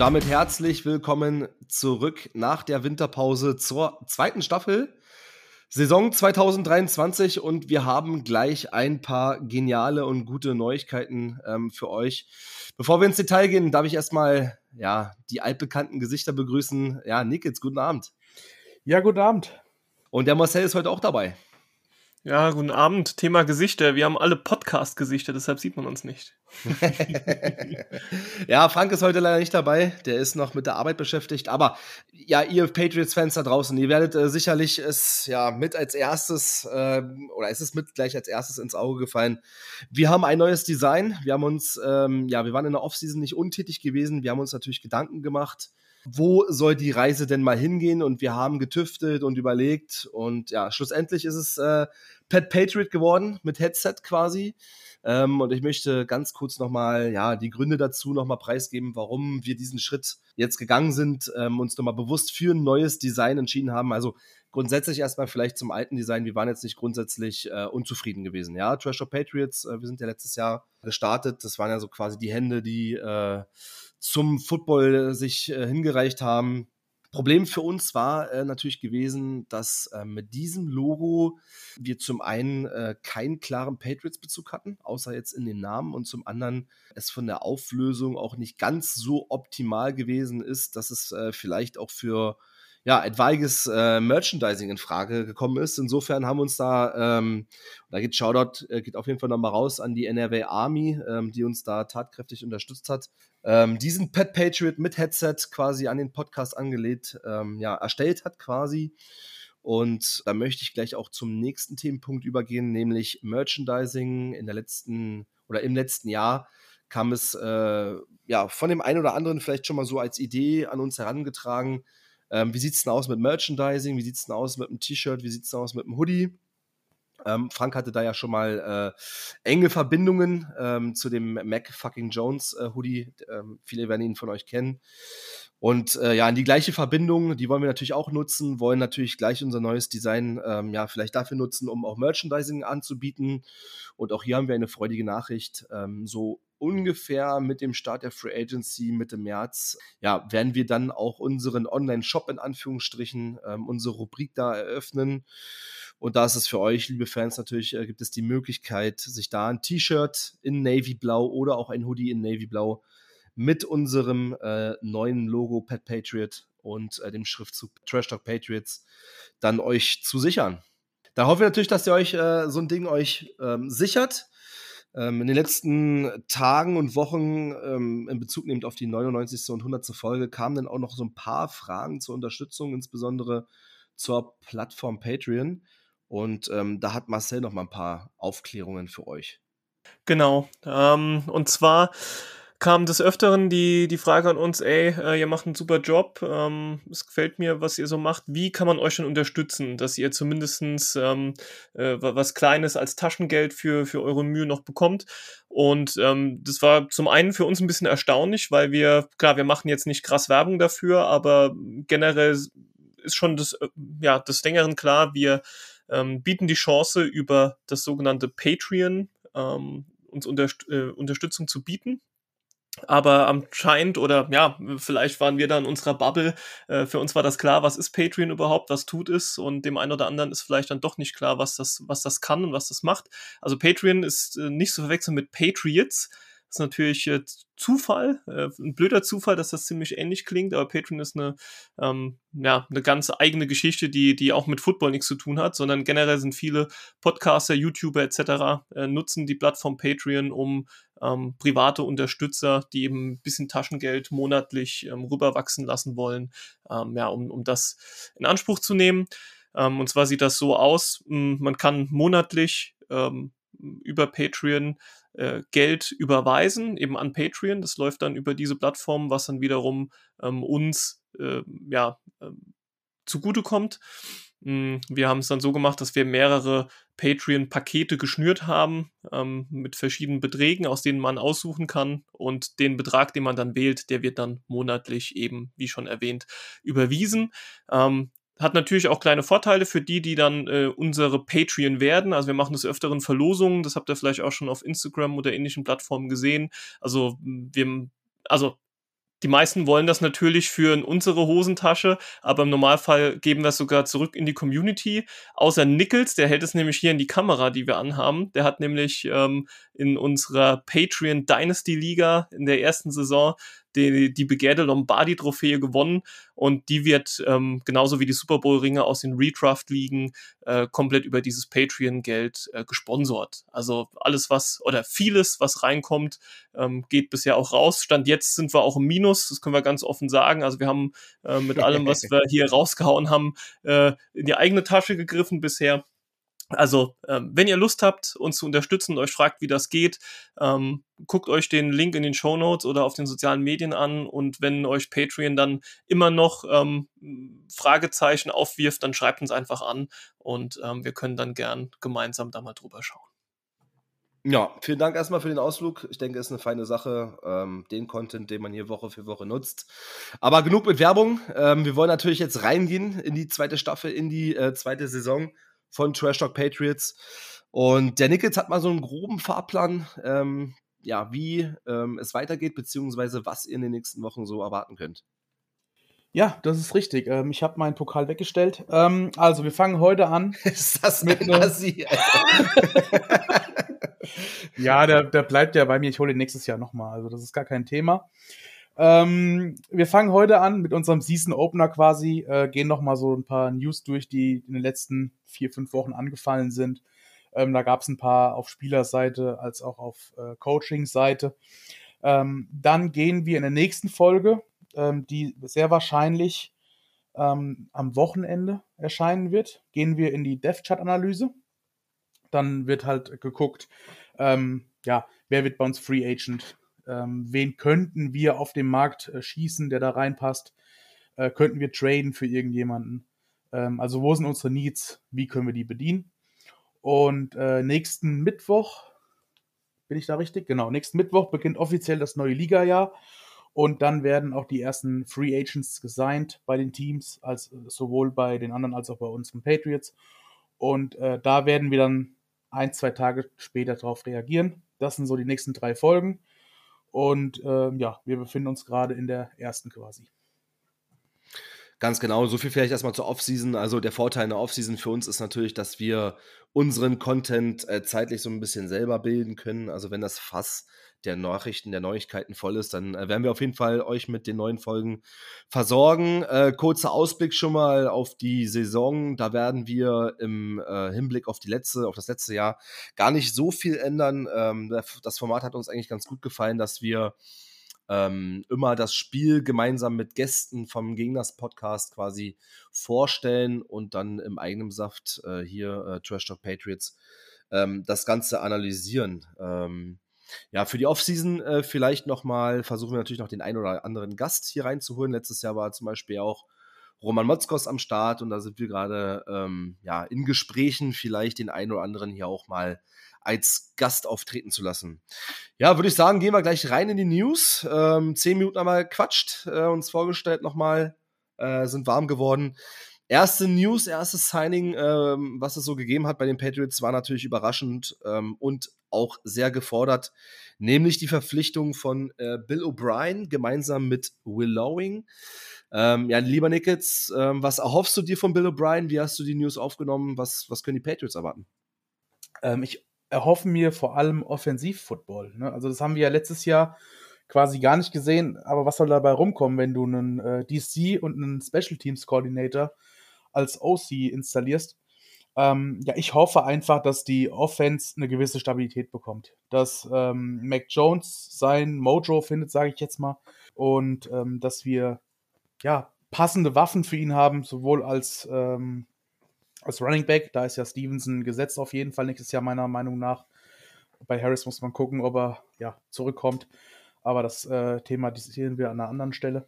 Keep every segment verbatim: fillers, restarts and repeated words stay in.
damit herzlich willkommen zurück nach der Winterpause zur zweiten Staffel, Saison zwanzig dreiundzwanzig, und wir haben gleich ein paar geniale und gute Neuigkeiten ähm, für euch. Bevor wir ins Detail gehen, darf ich erstmal ja, die altbekannten Gesichter begrüßen. Ja, Nikitz, guten Abend. Ja, guten Abend. Und der Marcel ist heute auch dabei. Ja, guten Abend. Thema Gesichter. Wir haben alle Podcast-Gesichter, deshalb sieht man uns nicht. Ja, Frank ist heute leider nicht dabei. Der ist noch mit der Arbeit beschäftigt. Aber ja, ihr Patriots-Fans da draußen, ihr werdet äh, sicherlich es ja mit als erstes, äh, oder ist es mit gleich als erstes ins Auge gefallen. Wir haben ein neues Design. Wir haben uns, ähm, ja, wir waren in der Offseason nicht untätig gewesen. Wir haben uns natürlich Gedanken gemacht, wo soll die Reise denn mal hingehen? Und wir haben getüftelt und überlegt. Und ja, schlussendlich ist es äh, Pat Patriot geworden, mit Headset quasi. Ähm, und ich möchte ganz kurz nochmal ja, die Gründe dazu nochmal preisgeben, warum wir diesen Schritt jetzt gegangen sind, ähm, uns nochmal bewusst für ein neues Design entschieden haben. Also grundsätzlich erstmal vielleicht zum alten Design. Wir waren jetzt nicht grundsätzlich äh, unzufrieden gewesen. Ja, Trash Talk Patriots, äh, wir sind ja letztes Jahr gestartet. Das waren ja so quasi die Hände, die äh, zum Football sich äh, hingereicht haben. Problem für uns war äh, natürlich gewesen, dass äh, mit diesem Logo wir zum einen äh, keinen klaren Patriots-Bezug hatten, außer jetzt in den Namen, und zum anderen es von der Auflösung auch nicht ganz so optimal gewesen ist, dass es äh, vielleicht auch für ja, etwaiges äh, Merchandising in Frage gekommen ist. Insofern haben wir uns da, ähm, da geht Shoutout, äh, geht auf jeden Fall nochmal raus an die N R W Army, ähm, die uns da tatkräftig unterstützt hat. Ähm, diesen Pat Patriot mit Headset quasi an den Podcast angelehnt, ähm, ja, erstellt hat quasi. Und da möchte ich gleich auch zum nächsten Themenpunkt übergehen, nämlich Merchandising. In der letzten oder im letzten Jahr kam es äh, ja von dem einen oder anderen vielleicht schon mal so als Idee an uns herangetragen. Ähm, wie sieht es denn aus mit Merchandising? Wie sieht es denn aus mit einem T-Shirt? Wie sieht es denn aus mit einem Hoodie? Ähm, Frank hatte da ja schon mal äh, enge Verbindungen ähm, zu dem Mac fucking Jones äh, Hoodie. Ähm, viele werden ihn von euch kennen. Und äh, ja, in die gleiche Verbindung, die wollen wir natürlich auch nutzen, wollen natürlich gleich unser neues Design ähm, ja vielleicht dafür nutzen, um auch Merchandising anzubieten. Und auch hier haben wir eine freudige Nachricht. Ähm, so ungefähr mit dem Start der Free Agency Mitte März, ja, werden wir dann auch unseren Online-Shop in Anführungsstrichen, ähm, unsere Rubrik da eröffnen. Und da ist es für euch, liebe Fans, natürlich äh, gibt es die Möglichkeit, sich da ein T-Shirt in Navy Blau oder auch ein Hoodie in Navy Blau mit unserem äh, neuen Logo Pat Patriot und äh, dem Schriftzug Trash Talk Patriots dann euch zu sichern. Da hoffen wir natürlich, dass ihr euch äh, so ein Ding euch ähm, sichert. Ähm, in den letzten Tagen und Wochen ähm, in Bezug nehmend auf die neunundneunzigste und hundertste Folge kamen dann auch noch so ein paar Fragen zur Unterstützung, insbesondere zur Plattform Patreon. Und ähm, da hat Marcel noch mal ein paar Aufklärungen für euch. Genau. Ähm, und zwar kam des Öfteren die, die Frage an uns, ey, äh, ihr macht einen super Job, ähm, es gefällt mir, was ihr so macht. Wie kann man euch denn unterstützen, dass ihr zumindestens ähm, äh, was Kleines als Taschengeld für, für eure Mühe noch bekommt? Und ähm, das war zum einen für uns ein bisschen erstaunlich, weil wir, klar, wir machen jetzt nicht krass Werbung dafür, aber generell ist schon das, äh, ja, des Längeren klar, wir ähm, bieten die Chance, über das sogenannte Patreon ähm, uns unterst- äh, Unterstützung zu bieten. Aber anscheinend, oder ja, vielleicht waren wir da in unserer Bubble, äh, für uns war das klar, was ist Patreon überhaupt, was tut es, und dem einen oder anderen ist vielleicht dann doch nicht klar, was das, was das kann und was das macht. Also Patreon ist äh, nicht zu verwechseln mit Patriots. Das ist natürlich äh, Zufall, äh, ein blöder Zufall, dass das ziemlich ähnlich klingt, aber Patreon ist eine, ähm, ja, eine ganz eigene Geschichte, die, die auch mit Football nichts zu tun hat, sondern generell sind viele Podcaster, YouTuber et cetera äh, nutzen die Plattform Patreon, um ähm, private Unterstützer, die eben ein bisschen Taschengeld monatlich ähm, rüberwachsen lassen wollen, ähm, ja, um, um das in Anspruch zu nehmen. Ähm, und zwar sieht das so aus, mh, man kann monatlich ähm, über Patreon äh, Geld überweisen, eben an Patreon. Das läuft dann über diese Plattform, was dann wiederum ähm, uns äh, ja, äh, zugutekommt. Wir haben es dann so gemacht, dass wir mehrere Patreon-Pakete geschnürt haben, ähm, mit verschiedenen Beträgen, aus denen man aussuchen kann, und den Betrag, den man dann wählt, der wird dann monatlich eben, wie schon erwähnt, überwiesen. Ähm, hat natürlich auch kleine Vorteile für die, die dann äh, unsere Patreon werden. Also wir machen des Öfteren Verlosungen, das habt ihr vielleicht auch schon auf Instagram oder ähnlichen Plattformen gesehen. Also wir, also Die meisten wollen das natürlich für in unsere Hosentasche, aber im Normalfall geben wir es sogar zurück in die Community. Außer Nichols, der hält es nämlich hier in die Kamera, die wir anhaben. Der hat nämlich ähm, in unserer Patreon Dynasty Liga in der ersten Saison die, die begehrte Lombardi-Trophäe gewonnen und die wird ähm, genauso wie die Super Bowl-Ringe aus den Redraft-Ligen äh, komplett über dieses Patreon-Geld äh, gesponsert. Also alles was, oder vieles, was reinkommt, ähm, geht bisher auch raus. Stand jetzt sind wir auch im Minus, das können wir ganz offen sagen. Also wir haben äh, mit allem, was wir hier rausgehauen haben, äh, in die eigene Tasche gegriffen bisher. Also, ähm, wenn ihr Lust habt, uns zu unterstützen und euch fragt, wie das geht, ähm, guckt euch den Link in den Shownotes oder auf den sozialen Medien an und wenn euch Patreon dann immer noch ähm, Fragezeichen aufwirft, dann schreibt uns einfach an und ähm, wir können dann gern gemeinsam da mal drüber schauen. Ja, vielen Dank erstmal für den Ausflug. Ich denke, es ist eine feine Sache, ähm, den Content, den man hier Woche für Woche nutzt. Aber genug mit Werbung. Ähm, wir wollen natürlich jetzt reingehen in die zweite Staffel, in die äh, zweite Saison von Trash Talk Patriots. Und der Nichols hat mal so einen groben Fahrplan, ähm, ja, wie ähm, es weitergeht, beziehungsweise was ihr in den nächsten Wochen so erwarten könnt. Ja, das ist richtig. Ähm, ich habe meinen Pokal weggestellt. Ähm, also, wir fangen heute an. Ist das mit ein ne- Assi, Alter? Ja, der, der bleibt ja bei mir. Ich hole ihn nächstes Jahr nochmal. Also, das ist gar kein Thema. Ähm, wir fangen heute an mit unserem Season Opener quasi. Äh, gehen nochmal so ein paar News durch, die in den letzten vier, fünf Wochen angefallen sind. Ähm, da gab es ein paar auf Spielerseite als auch auf äh, Coaching-Seite. Ähm, dann gehen wir in der nächsten Folge, ähm, die sehr wahrscheinlich ähm, am Wochenende erscheinen wird, gehen wir in die Depth-Chart-Analyse. Dann wird halt geguckt, ähm, ja, wer wird bei uns Free Agent, ähm, wen könnten wir auf dem Markt äh, schießen, der da reinpasst, äh, könnten wir traden für irgendjemanden. Ähm, also wo sind unsere Needs, wie können wir die bedienen? Und äh, nächsten Mittwoch, bin ich da richtig? Genau, nächsten Mittwoch beginnt offiziell das neue Liga-Jahr. Und dann werden auch die ersten Free Agents gesigned bei den Teams, als, sowohl bei den anderen als auch bei uns von Patriots. Und äh, da werden wir dann ein, zwei Tage später darauf reagieren. Das sind so die nächsten drei Folgen. Und äh, ja, wir befinden uns gerade in der ersten quasi. Ganz genau, so viel vielleicht erstmal zur Offseason. Also der Vorteil in der Offseason für uns ist natürlich, dass wir unseren Content äh, zeitlich so ein bisschen selber bilden können. Also wenn das Fass der Nachrichten, der Neuigkeiten voll ist, dann äh, werden wir auf jeden Fall euch mit den neuen Folgen versorgen. Äh, kurzer Ausblick schon mal auf die Saison. Da werden wir im äh, Hinblick auf die letzte, auf das letzte Jahr gar nicht so viel ändern. Ähm, das Format hat uns eigentlich ganz gut gefallen, dass wir Ähm, immer das Spiel gemeinsam mit Gästen vom Gegners-Podcast quasi vorstellen und dann im eigenen Saft äh, hier äh, Trash Talk Patriots ähm, das Ganze analysieren. Ähm, ja, für die Offseason äh, vielleicht nochmal versuchen wir natürlich noch den einen oder anderen Gast hier reinzuholen. Letztes Jahr war zum Beispiel auch Roman Motzkos am Start und da sind wir gerade ähm, ja, in Gesprächen, vielleicht den einen oder anderen hier auch mal als Gast auftreten zu lassen. Ja, würde ich sagen, gehen wir gleich rein in die News. Ähm, zehn Minuten haben wir gequatscht, äh, uns vorgestellt nochmal, äh, sind warm geworden. Erste News, erstes Signing, ähm, was es so gegeben hat bei den Patriots, war natürlich überraschend ähm, und auch sehr gefordert, nämlich die Verpflichtung von äh, Bill O'Brien gemeinsam mit Will Lowing. Ähm, ja, lieber Nickets, ähm, was erhoffst du dir von Bill O'Brien? Wie hast du die News aufgenommen? Was, was können die Patriots erwarten? Ähm, ich erhoffe mir vor allem Offensiv-Football. Ne? Also das haben wir ja letztes Jahr quasi gar nicht gesehen. Aber was soll dabei rumkommen, wenn du einen äh, D C und einen Special Teams Coordinator als O C installierst? Ähm, ja, ich hoffe einfach, dass die Offense eine gewisse Stabilität bekommt. Dass ähm, Mac Jones sein Mojo findet, sage ich jetzt mal. Und ähm, dass wir ja passende Waffen für ihn haben, sowohl als ähm, als Running Back, da ist ja Stevenson gesetzt auf jeden Fall nächstes Jahr meiner Meinung nach. Bei Harris muss man gucken, ob er ja zurückkommt. Aber das äh, thematisieren wir an einer anderen Stelle.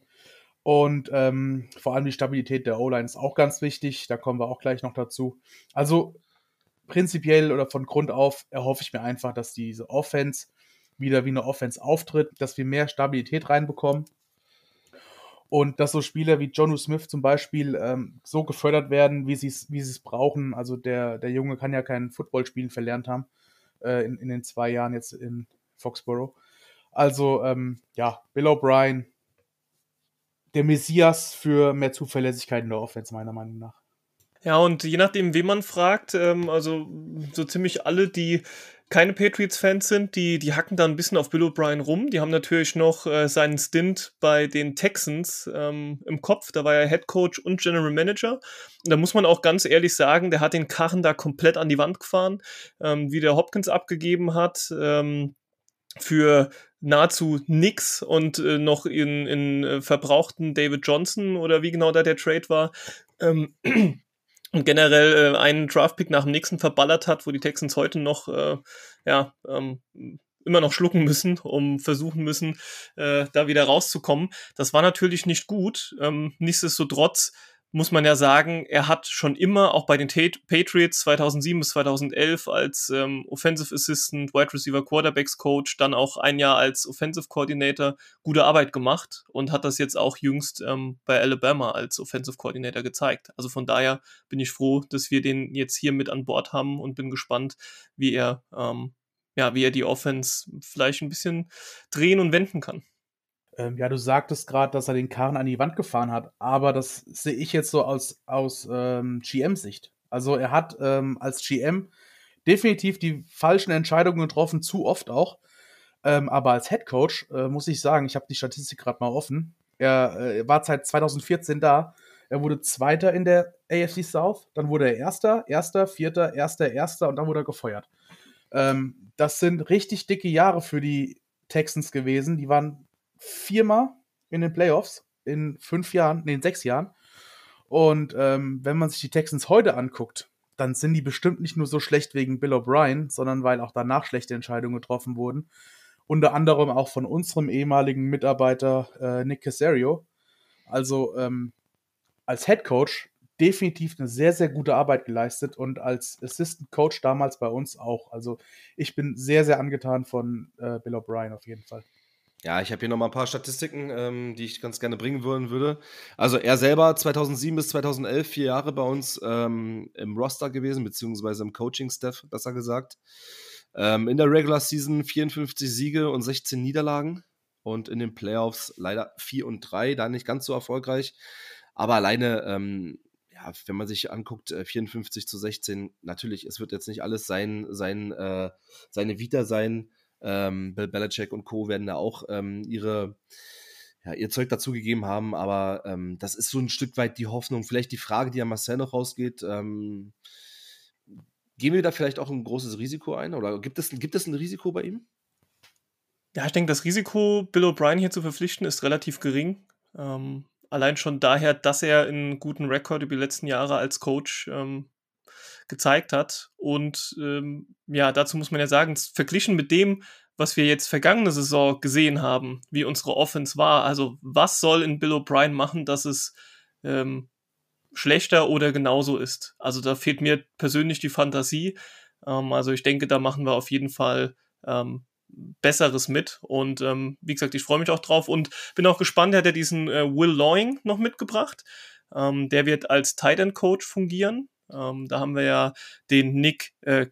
Und ähm, vor allem die Stabilität der O-Line ist auch ganz wichtig. Da kommen wir auch gleich noch dazu. Also prinzipiell oder von Grund auf erhoffe ich mir einfach, dass diese Offense wieder wie eine Offense auftritt, dass wir mehr Stabilität reinbekommen. Und dass so Spieler wie Jonnu Smith zum Beispiel ähm, so gefördert werden, wie sie es wie sie es brauchen. Also der, der Junge kann ja kein Footballspielen verlernt haben äh, in, in den zwei Jahren jetzt in Foxborough. Also ähm, ja, Bill O'Brien der Messias für mehr Zuverlässigkeit in der Offense, meiner Meinung nach. Ja, und je nachdem, wen man fragt, ähm, also so ziemlich alle, die keine Patriots-Fans sind, die, die hacken da ein bisschen auf Bill O'Brien rum. Die haben natürlich noch äh, seinen Stint bei den Texans ähm, im Kopf. Da war er Head Coach und General Manager. Und da muss man auch ganz ehrlich sagen, der hat den Karren da komplett an die Wand gefahren, ähm, wie der Hopkins abgegeben hat. Ähm, für nahezu nix und äh, noch in, in äh, verbrauchten David Johnson oder wie genau da der Trade war. Ähm, und generell äh, einen Draftpick nach dem nächsten verballert hat, wo die Texans heute noch äh, ja ähm, immer noch schlucken müssen, um versuchen müssen, äh, da wieder rauszukommen. Das war natürlich nicht gut. Ähm, nichtsdestotrotz muss man ja sagen, er hat schon immer, auch bei den Tate- Patriots zweitausendsieben bis zweitausendelf als ähm, Offensive Assistant, Wide Receiver Quarterbacks Coach, dann auch ein Jahr als Offensive Coordinator gute Arbeit gemacht und hat das jetzt auch jüngst ähm, bei Alabama als Offensive Coordinator gezeigt. Also von daher bin ich froh, dass wir den jetzt hier mit an Bord haben und bin gespannt, wie er, ähm, ja, wie er die Offense vielleicht ein bisschen drehen und wenden kann. Ähm, ja, du sagtest gerade, dass er den Karren an die Wand gefahren hat, aber das sehe ich jetzt so aus, aus ähm, G M-Sicht. Also er hat ähm, als G M definitiv die falschen Entscheidungen getroffen, zu oft auch. Ähm, aber als Head Coach äh, muss ich sagen, ich habe die Statistik gerade mal offen. Er äh, war seit zweitausendvierzehn da. Er wurde Zweiter in der A F C South, dann wurde er Erster, Erster, Vierter, Erster, Erster und dann wurde er gefeuert. Ähm, das sind richtig dicke Jahre für die Texans gewesen. Die waren viermal in den Playoffs in fünf Jahren, nee, in sechs Jahren. Und ähm, wenn man sich die Texans heute anguckt, dann sind die bestimmt nicht nur so schlecht wegen Bill O'Brien, sondern weil auch danach schlechte Entscheidungen getroffen wurden. Unter anderem auch von unserem ehemaligen Mitarbeiter äh, Nick Caserio. Also ähm, als Head Coach definitiv eine sehr, sehr gute Arbeit geleistet und als Assistant Coach damals bei uns auch. Also ich bin sehr, sehr angetan von äh, Bill O'Brien auf jeden Fall. Ja, ich habe hier noch mal ein paar Statistiken, ähm, die ich ganz gerne bringen wollen würde. Also er selber zweitausendsieben bis zweitausendelf, vier Jahre bei uns ähm, im Roster gewesen, beziehungsweise im Coaching-Staff, besser gesagt. Ähm, in der Regular Season vierundfünfzig Siege und sechzehn Niederlagen und in den Playoffs leider vier und drei, da nicht ganz so erfolgreich. Aber alleine, ähm, ja, wenn man sich anguckt, äh, vierundfünfzig zu sechzehn, natürlich, es wird jetzt nicht alles sein, sein, äh, seine Vita sein. Ähm, Bill Belichick und Co. werden da auch ähm, ihre, ja, ihr Zeug dazugegeben haben, aber ähm, das ist so ein Stück weit die Hoffnung. Vielleicht die Frage, die an Marcel noch rausgeht, ähm, gehen wir da vielleicht auch ein großes Risiko ein? Oder gibt es, gibt es ein Risiko bei ihm? Ja, ich denke, das Risiko, Bill O'Brien hier zu verpflichten, ist relativ gering. Ähm, allein schon daher, dass er einen guten Rekord über die letzten Jahre als Coach ähm, gezeigt hat. Und ähm, ja, dazu muss man ja sagen, verglichen mit dem, was wir jetzt vergangene Saison gesehen haben, wie unsere Offense war, also was soll in Bill O'Brien machen, dass es ähm, schlechter oder genauso ist? Also da fehlt mir persönlich die Fantasie. Ähm, also ich denke, da machen wir auf jeden Fall ähm, Besseres mit. Und ähm, wie gesagt, ich freue mich auch drauf und bin auch gespannt, er hat ja diesen äh, Will Lawing noch mitgebracht. Ähm, der wird als Tight End Coach fungieren. Ähm, da haben wir ja den Nick äh,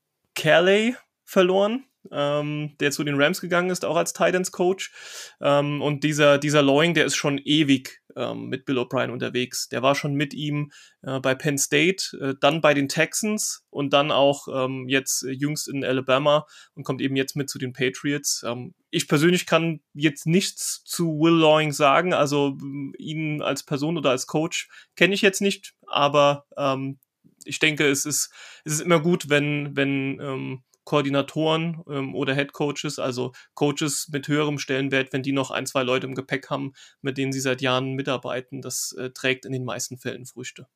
Caley verloren, ähm, der zu den Rams gegangen ist, auch als Tight Ends Coach. Ähm, und dieser, dieser Lawing, der ist schon ewig ähm, mit Bill O'Brien unterwegs. Der war schon mit ihm äh, bei Penn State, äh, dann bei den Texans und dann auch ähm, jetzt äh, jüngst in Alabama und kommt eben jetzt mit zu den Patriots. Ähm, ich persönlich kann jetzt nichts zu Will Lawing sagen, also ihn als Person oder als Coach kenne ich jetzt nicht, aber ähm, ich denke, es ist, es ist immer gut, wenn, wenn ähm, Koordinatoren ähm, oder Head Coaches, also Coaches mit höherem Stellenwert, wenn die noch ein, zwei Leute im Gepäck haben, mit denen sie seit Jahren mitarbeiten, das äh, trägt in den meisten Fällen Früchte.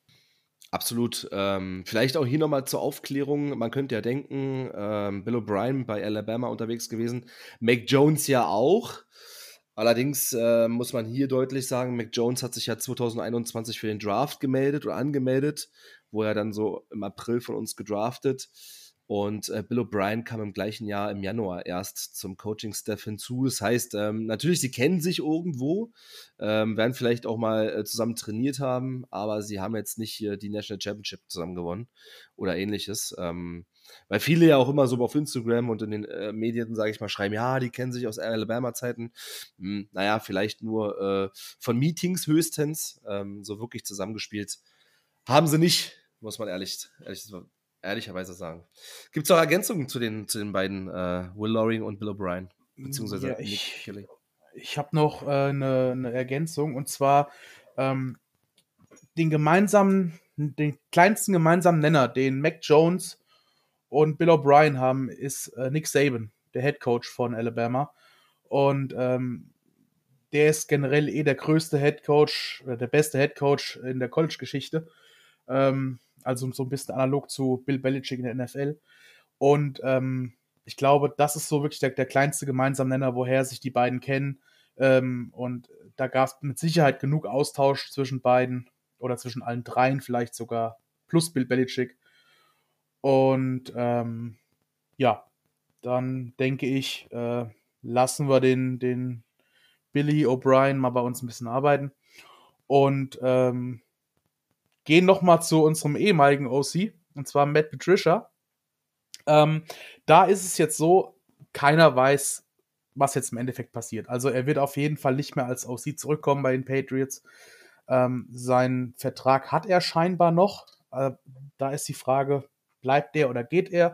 Absolut. Ähm, vielleicht auch hier nochmal zur Aufklärung. Man könnte ja denken, ähm, Bill O'Brien bei Alabama unterwegs gewesen, Mac Jones ja auch. Allerdings äh, muss man hier deutlich sagen, Mac Jones hat sich ja zweitausendeinundzwanzig für den Draft gemeldet oder angemeldet, wo er dann so im April von uns gedraftet. Und äh, Bill O'Brien kam im gleichen Jahr im Januar erst zum Coaching-Staff hinzu. Das heißt, ähm, natürlich, sie kennen sich irgendwo, ähm, werden vielleicht auch mal äh, zusammen trainiert haben, aber sie haben jetzt nicht hier die National Championship zusammen gewonnen oder ähnliches. Ähm, Weil viele ja auch immer so auf Instagram und in den äh, Medien, sage ich mal, schreiben, ja, die kennen sich aus Alabama-Zeiten. Hm, naja, vielleicht nur äh, von Meetings höchstens. Ähm, so wirklich zusammengespielt haben sie nicht, muss man ehrlich, ehrlich ehrlicherweise sagen. Gibt es auch Ergänzungen zu den, zu den beiden, äh, Will Loring und Bill O'Brien? Beziehungsweise Ja, Nick ich Kelly. ich habe noch eine äh, ne, ne Ergänzung, und zwar ähm, den gemeinsamen, den kleinsten gemeinsamen Nenner, den Mac Jones und Bill O'Brien haben, ist äh, Nick Saban, der Head Coach von Alabama. Und ähm, der ist generell eh der größte Head Coach, oder der beste Head Coach in der College-Geschichte. Ähm, also so ein bisschen analog zu Bill Belichick in der N F L. Und ähm, ich glaube, das ist so wirklich der, der kleinste gemeinsame Nenner, woher sich die beiden kennen. Ähm, und da gab es mit Sicherheit genug Austausch zwischen beiden oder zwischen allen dreien vielleicht sogar, plus Bill Belichick. Und ähm, ja, dann denke ich, äh, lassen wir den, den Billy O'Brien mal bei uns ein bisschen arbeiten und ähm, gehen nochmal zu unserem ehemaligen O C, und zwar Matt Patricia. Ähm, da ist es jetzt so, keiner weiß, was jetzt im Endeffekt passiert. Also er wird auf jeden Fall nicht mehr als O C zurückkommen bei den Patriots. Ähm, seinen Vertrag hat er scheinbar noch. Äh, da ist die Frage, bleibt der oder geht er?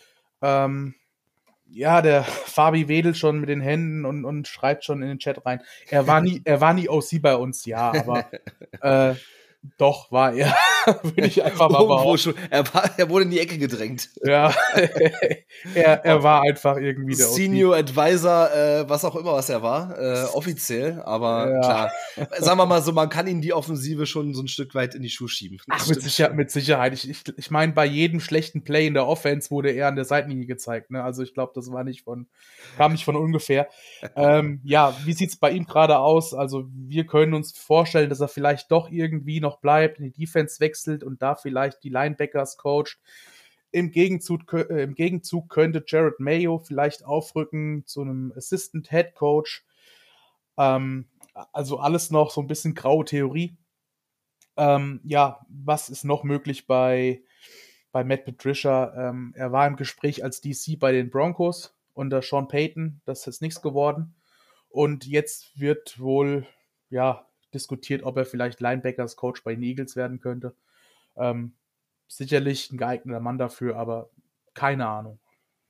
Ähm, ja, der Fabi wedelt schon mit den Händen und, und schreibt schon in den Chat rein. Er war nie, er war nie O C bei uns, ja, aber äh, doch war er. Würde ich einfach mal Irgendwo behaupten. schon. Er, war, er wurde in die Ecke gedrängt. Ja, er, er war einfach irgendwie der O C. Senior Advisor, äh, was auch immer, was er war, äh, offiziell. Aber Ja. klar, sagen wir mal so, man kann ihm die Offensive schon so ein Stück weit in die Schuhe schieben. Das Ach, mit, stimmt Sicher schon. mit Sicherheit. Ich, ich, ich meine, bei jedem schlechten Play in der Offense wurde er an der Seitenlinie gezeigt. Ne? Also ich glaube, das war nicht von, kam nicht von ungefähr. ähm, ja, wie sieht's bei ihm gerade aus? Also wir können uns vorstellen, dass er vielleicht doch irgendwie noch bleibt, in die Defense wechselt und da vielleicht die Linebackers coacht. Im Gegenzug, äh, im Gegenzug könnte Jared Mayo vielleicht aufrücken zu einem Assistant Head Coach. Ähm, also alles noch so ein bisschen graue Theorie. Ähm, ja, was ist noch möglich bei, bei Matt Patricia? Ähm, er war im Gespräch als D C bei den Broncos unter Sean Payton. Das ist nichts geworden. Und jetzt wird wohl ja diskutiert, ob er vielleicht Linebackers Coach bei den Eagles werden könnte. Ähm, sicherlich ein geeigneter Mann dafür, aber keine Ahnung.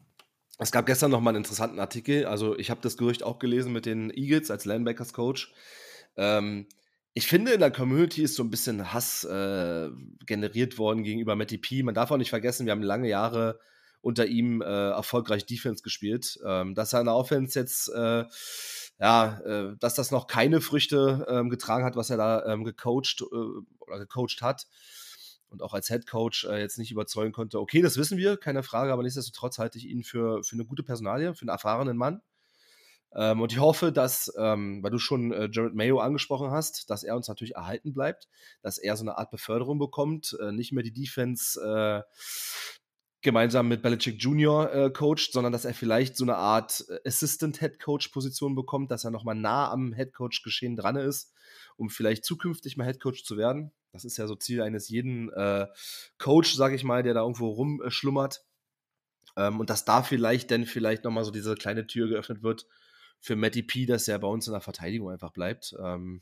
Es gab gestern noch mal einen interessanten Artikel. Also ich habe das Gerücht auch gelesen mit den Eagles als Linebackers Coach. Ähm, ich finde, in der Community ist so ein bisschen Hass äh, generiert worden gegenüber Matty P. Man darf auch nicht vergessen, wir haben lange Jahre unter ihm äh, erfolgreich Defense gespielt. Ähm, dass er in der Offense jetzt, äh, ja, äh, dass das noch keine Früchte ähm, getragen hat, was er da ähm, gecoacht äh, oder gecoacht hat und auch als Head Coach äh, jetzt nicht überzeugen konnte. Okay, das wissen wir, keine Frage, aber nichtsdestotrotz halte ich ihn für, für eine gute Personalie, für einen erfahrenen Mann. Ähm, und ich hoffe, dass, ähm, weil du schon äh, Jared Mayo angesprochen hast, dass er uns natürlich erhalten bleibt, dass er so eine Art Beförderung bekommt, äh, nicht mehr die Defense äh, gemeinsam mit Belichick Junior äh, coacht, sondern dass er vielleicht so eine Art äh, Assistant-Head-Coach-Position bekommt, dass er nochmal nah am Head-Coach-Geschehen dran ist, um vielleicht zukünftig mal Head-Coach zu werden. Das ist ja so Ziel eines jeden äh, Coach, sage ich mal, der da irgendwo rumschlummert. Ähm, und dass da vielleicht dann vielleicht nochmal so diese kleine Tür geöffnet wird für Matty P, dass er bei uns in der Verteidigung einfach bleibt. Ähm,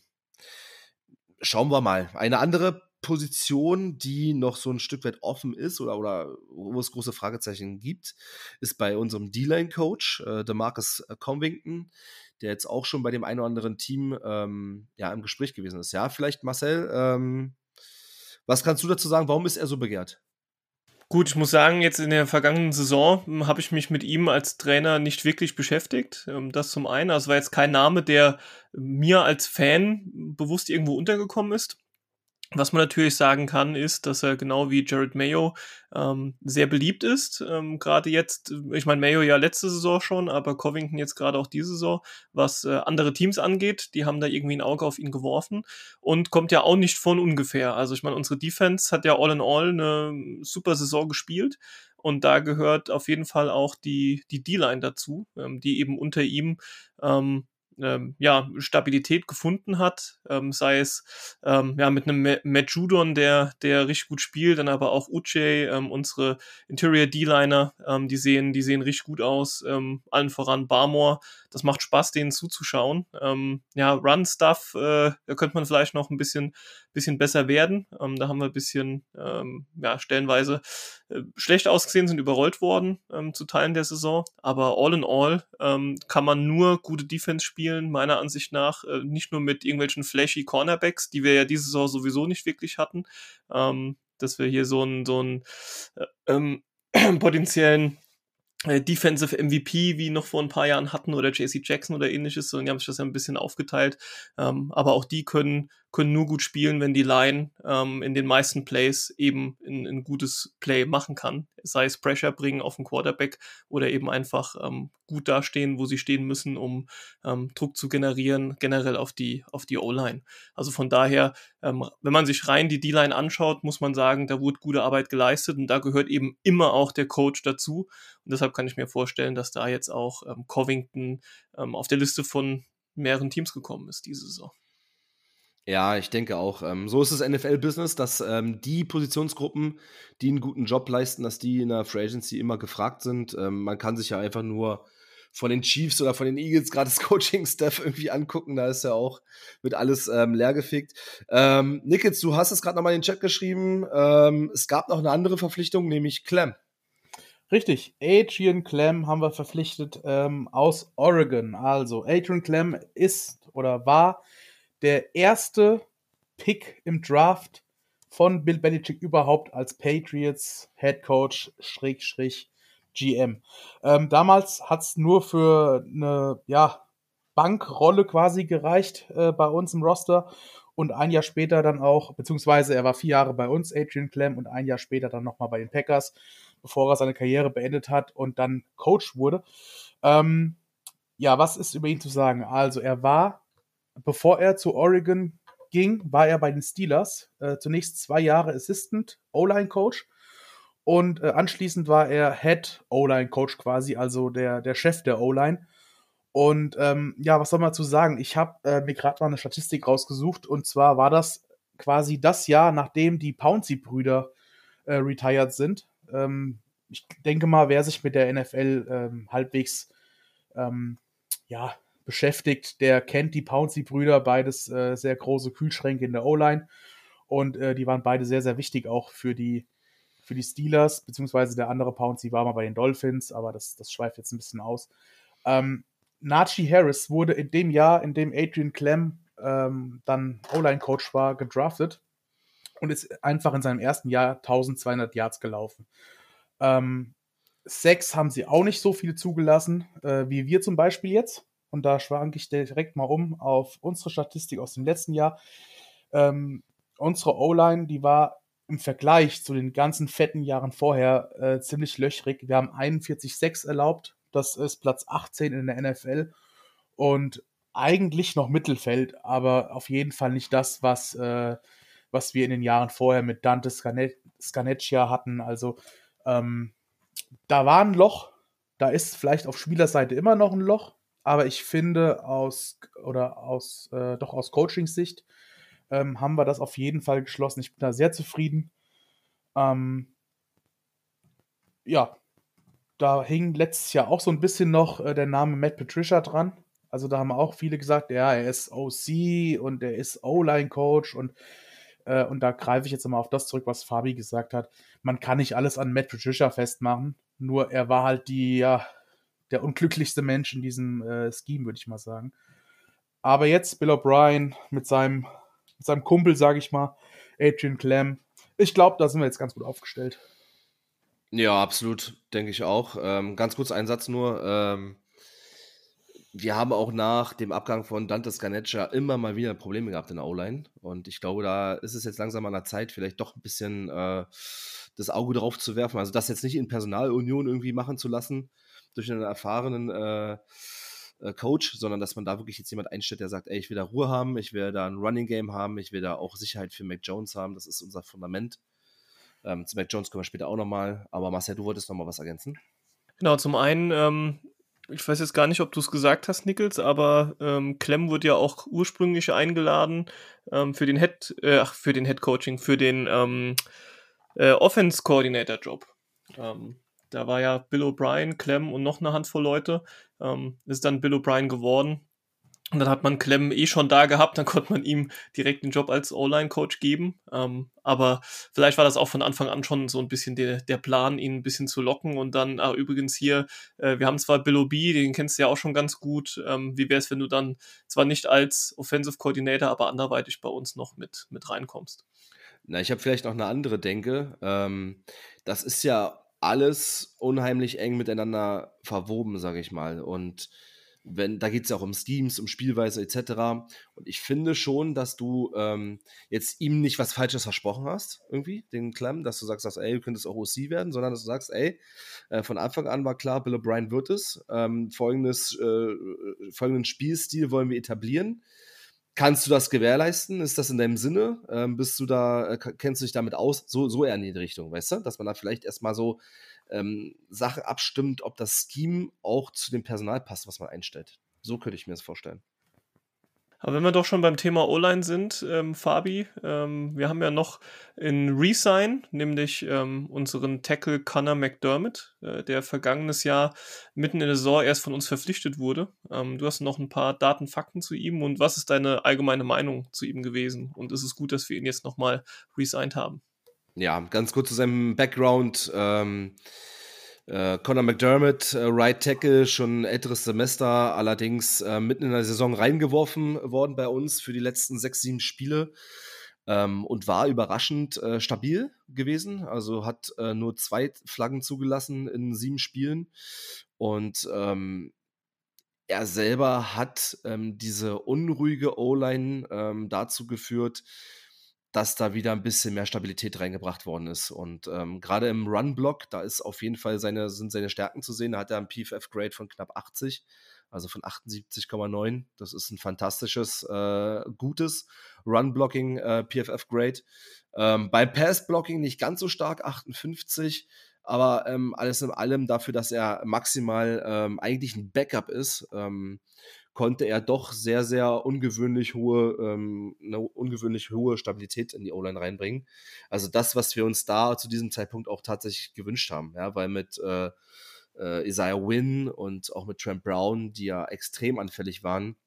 schauen wir mal. Eine andere Position, die noch so ein Stück weit offen ist oder, oder wo es große Fragezeichen gibt, ist bei unserem D-Line-Coach, äh, DeMarcus Covington, der jetzt auch schon bei dem einen oder anderen Team ähm, ja, im Gespräch gewesen ist. Ja, vielleicht Marcel, ähm, was kannst du dazu sagen? Warum ist er so begehrt? Gut, ich muss sagen, jetzt in der vergangenen Saison hm, habe ich mich mit ihm als Trainer nicht wirklich beschäftigt. Ähm, das zum einen. Also war jetzt kein Name, der mir als Fan bewusst irgendwo untergekommen ist. Was man natürlich sagen kann, ist, dass er genau wie Jared Mayo ähm, sehr beliebt ist. Ähm, gerade jetzt, ich meine, Mayo ja letzte Saison schon, aber Covington jetzt gerade auch diese Saison, was äh, andere Teams angeht, die haben da irgendwie ein Auge auf ihn geworfen und kommt ja auch nicht von ungefähr. Also ich meine, unsere Defense hat ja all in all eine super Saison gespielt und da gehört auf jeden Fall auch die, die D-Line dazu, ähm, die eben unter ihm ähm, ähm, ja, Stabilität gefunden hat, ähm, sei es ähm, ja, mit einem Matt Judon, der, der richtig gut spielt, dann aber auch Uche, ähm, unsere Interior D-Liner, ähm, die sehen, die sehen richtig gut aus, ähm, allen voran Barmore. Das macht Spaß, denen zuzuschauen. Ähm, ja, Run-Stuff, äh, da könnte man vielleicht noch ein bisschen, bisschen besser werden. Ähm, da haben wir ein bisschen, ähm, ja, stellenweise äh, schlecht ausgesehen, sind überrollt worden ähm, zu Teilen der Saison. Aber all in all ähm, kann man nur gute Defense spielen, meiner Ansicht nach. Äh, nicht nur mit irgendwelchen flashy Cornerbacks, die wir ja diese Saison sowieso nicht wirklich hatten. Ähm, dass wir hier so einen, so einen äh, ähm, potenziellen Defensive M V P wie noch vor ein paar Jahren hatten oder J C Jackson oder ähnliches, sondern die haben sich das ja ein bisschen aufgeteilt. Ähm, aber auch die können, können nur gut spielen, wenn die Line ähm, in den meisten Plays eben ein, ein gutes Play machen kann. Sei es Pressure bringen auf den Quarterback oder eben einfach ähm, gut dastehen, wo sie stehen müssen, um ähm, Druck zu generieren, generell auf die, auf die O-Line. Also von daher, ähm, wenn man sich rein die D-Line anschaut, muss man sagen, da wurde gute Arbeit geleistet und da gehört eben immer auch der Coach dazu. Und deshalb kann ich mir vorstellen, dass da jetzt auch ähm, Covington ähm, auf der Liste von mehreren Teams gekommen ist diese Saison. Ja, ich denke auch. Ähm, so ist das N F L-Business, dass ähm, die Positionsgruppen, die einen guten Job leisten, dass die in der Free Agency immer gefragt sind. Ähm, man kann sich ja einfach nur von den Chiefs oder von den Eagles gerade das Coaching-Staff irgendwie angucken. Da ist ja auch, wird alles ähm, leergefegt. Ähm, Nickels, du hast es gerade nochmal in den Chat geschrieben. Ähm, es gab noch eine andere Verpflichtung, nämlich Clem. Richtig, Adrian Clem haben wir verpflichtet ähm, aus Oregon. Also Adrian Clem ist oder war der erste Pick im Draft von Bill Belichick überhaupt als Patriots Head Coach Schrägstrich G M. Ähm, damals hat es nur für eine ja, Bankrolle quasi gereicht äh, bei uns im Roster und ein Jahr später dann auch, beziehungsweise er war vier Jahre bei uns, Adrian Clem, und ein Jahr später dann nochmal bei den Packers, bevor er seine Karriere beendet hat und dann Coach wurde. Ähm, ja, was ist über ihn zu sagen? Also er war, bevor er zu Oregon ging, war er bei den Steelers. Äh, zunächst zwei Jahre Assistant O-Line-Coach und äh, anschließend war er Head O-Line-Coach quasi, also der, der Chef der O-Line. Und ähm, ja, was soll man dazu sagen? Ich habe äh, mir gerade mal eine Statistik rausgesucht und zwar war das quasi das Jahr, nachdem die Pouncey-Brüder äh, retired sind. Ähm, ich denke mal, wer sich mit der N F L ähm, halbwegs ähm, ja, beschäftigt, der kennt die Pouncey-Brüder, beides äh, sehr große Kühlschränke in der O-Line und äh, die waren beide sehr, sehr wichtig auch für die, für die Steelers, beziehungsweise der andere Pouncey war mal bei den Dolphins, aber das, das schweift jetzt ein bisschen aus. Ähm, Najee Harris wurde in dem Jahr, in dem Adrian Clem ähm, dann O-Line-Coach war, gedraftet und ist einfach in seinem ersten Jahr eintausendzweihundert Yards gelaufen. Ähm, Sacks haben sie auch nicht so viele zugelassen, äh, wie wir zum Beispiel jetzt. Und da schwanke ich direkt mal um auf unsere Statistik aus dem letzten Jahr. Ähm, unsere O-Line, die war im Vergleich zu den ganzen fetten Jahren vorher äh, ziemlich löchrig. Wir haben einundvierzig Sacks erlaubt. Das ist Platz achtzehn in der N F L. Und eigentlich noch Mittelfeld, aber auf jeden Fall nicht das, was, äh, was wir in den Jahren vorher mit Dante Scarnecchia hatten. Also ähm, da war ein Loch, da ist vielleicht auf Spielerseite immer noch ein Loch, aber ich finde aus oder aus äh, doch aus Coaching-Sicht ähm, haben wir das auf jeden Fall geschlossen. Ich bin da sehr zufrieden. Ähm, ja, da hing letztes Jahr auch so ein bisschen noch äh, der Name Matt Patricia dran. Also da haben auch viele gesagt, ja, er ist O C und er ist O-Line-Coach und äh, und da greife ich jetzt mal auf das zurück, was Fabi gesagt hat. Man kann nicht alles an Matt Patricia festmachen, nur er war halt die, ja, der unglücklichste Mensch in diesem äh, Scheme, würde ich mal sagen. Aber jetzt Bill O'Brien mit seinem, mit seinem Kumpel, sage ich mal, Adrian Clem. Ich glaube, da sind wir jetzt ganz gut aufgestellt. Ja, absolut, denke ich auch. Ähm, ganz kurz ein Satz nur. Ähm, wir haben auch nach dem Abgang von Dante Scarnecchia immer mal wieder Probleme gehabt in der O-Line. Und ich glaube, da ist es jetzt langsam an der Zeit, vielleicht doch ein bisschen äh, das Auge drauf zu werfen. Also das jetzt nicht in Personalunion irgendwie machen zu lassen durch einen erfahrenen äh, äh, Coach, sondern dass man da wirklich jetzt jemand einstellt, der sagt, ey, ich will da Ruhe haben, ich will da ein Running Game haben, ich will da auch Sicherheit für Mac Jones haben. Das ist unser Fundament. Ähm, zu Mac Jones kommen wir später auch nochmal. Aber Marcel, du wolltest nochmal was ergänzen? Genau, zum einen ähm, ich weiß jetzt gar nicht, ob du es gesagt hast, Nickels, aber ähm, Clem wurde ja auch ursprünglich eingeladen ähm, für den Head, äh, ach, für den Head Coaching, für den ähm, äh, Offense Coordinator Job. Ähm, da war ja Bill O'Brien, Clem und noch eine Handvoll Leute. Ähm, ist dann Bill O'Brien geworden. Und dann hat man Clem eh schon da gehabt, dann konnte man ihm direkt den Job als O-Line-Coach geben. Ähm, aber vielleicht war das auch von Anfang an schon so ein bisschen der, der Plan, ihn ein bisschen zu locken. Und dann, ah, übrigens hier, äh, wir haben zwar Bill O'B, den kennst du ja auch schon ganz gut. Ähm, wie wäre es, wenn du dann zwar nicht als Offensive Coordinator, aber anderweitig bei uns noch mit, mit reinkommst? Na, ich habe vielleicht noch eine andere Denke. Ähm, das ist ja alles unheimlich eng miteinander verwoben, sage ich mal. Und wenn, da geht es ja auch um Schemes, um Spielweise et cetera. Und ich finde schon, dass du ähm, jetzt ihm nicht was Falsches versprochen hast, irgendwie, den Clem, dass du sagst, dass, ey, du könntest auch O C werden, sondern dass du sagst, ey, äh, von Anfang an war klar, Bill O'Brien wird es. Ähm, folgendes, äh, folgenden Spielstil wollen wir etablieren. Kannst du das gewährleisten? Ist das in deinem Sinne? Ähm, bist du da, äh, kennst du dich damit aus? So, so eher in die Richtung, weißt du? Dass man da vielleicht erstmal so ähm, Sachen abstimmt, ob das Scheme auch zu dem Personal passt, was man einstellt. So könnte ich mir das vorstellen. Aber wenn wir doch schon beim Thema O-Line sind, ähm, Fabi, ähm, wir haben ja noch in Resign, nämlich ähm, unseren Tackle Connor McDermott, äh, der vergangenes Jahr mitten in der Saison erst von uns verpflichtet wurde. Ähm, du hast noch ein paar Daten, Fakten zu ihm und was ist deine allgemeine Meinung zu ihm gewesen? Und ist es gut, dass wir ihn jetzt nochmal resigned haben? Ja, ganz kurz zu seinem Background. Ähm, äh, Connor McDermott, äh, Right Tackle, schon ein älteres Semester, allerdings äh, mitten in der Saison reingeworfen worden bei uns für die letzten sechs, sieben Spiele ähm, und war überraschend äh, stabil gewesen. Also hat äh, nur zwei Flaggen zugelassen in sieben Spielen und ähm, er selber hat ähm, diese unruhige O-Line ähm, dazu geführt, dass da wieder ein bisschen mehr Stabilität reingebracht worden ist. Und ähm, gerade im Run-Block, da ist auf jeden Fall seine, sind seine Stärken zu sehen. Da hat er einen P F F-Grade von knapp achtzig, also von achtundsiebzig Komma neun. Das ist ein fantastisches, äh, gutes Run-Blocking äh, P F F-Grade. Ähm, beim Pass-Blocking nicht ganz so stark, achtundfünfzig. Aber ähm, alles in allem dafür, dass er maximal ähm, eigentlich ein Backup ist, ähm, konnte er doch sehr, sehr ungewöhnlich hohe, ähm, eine ungewöhnlich hohe Stabilität in die O-Line reinbringen. Also das, was wir uns da zu diesem Zeitpunkt auch tatsächlich gewünscht haben, ja, weil mit äh, äh, Isaiah Wynn und auch mit Trent Brown, die ja extrem anfällig waren,